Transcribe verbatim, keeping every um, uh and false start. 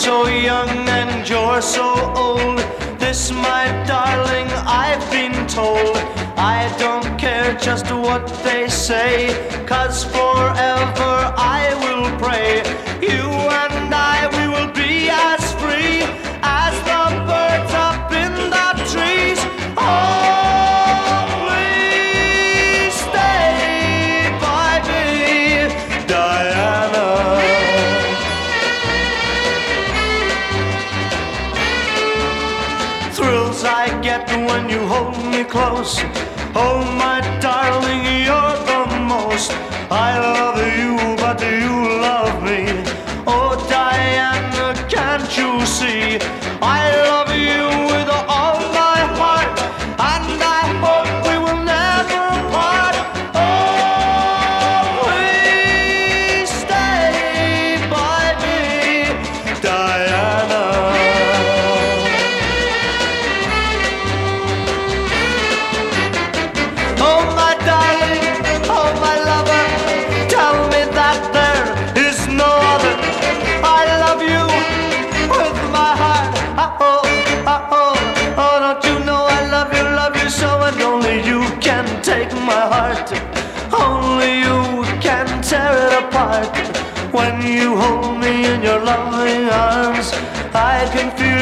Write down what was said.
so young and you're so old. This, my darling, I've been told. I don't care just what they say, 'cause forever I will pray. You and I, we will be as free as the birds up in the trees. Oh, please stay by me, Diana. Thrills I get when you hold me close. Oh, my darling, you're the most. I love you, but you love me. Oh, Diana, can't you see? I love you with all my heart, and I hope we will never part. Oh, please stay by me, Diana. Oh, my darling, oh, my lover, tell me that there is no other. I love you with my heart. Oh, oh, oh, oh, don't you know I love you, love you so, and only you can take my heart. Only you can tear it apart. When you hold me in your loving arms, I can feel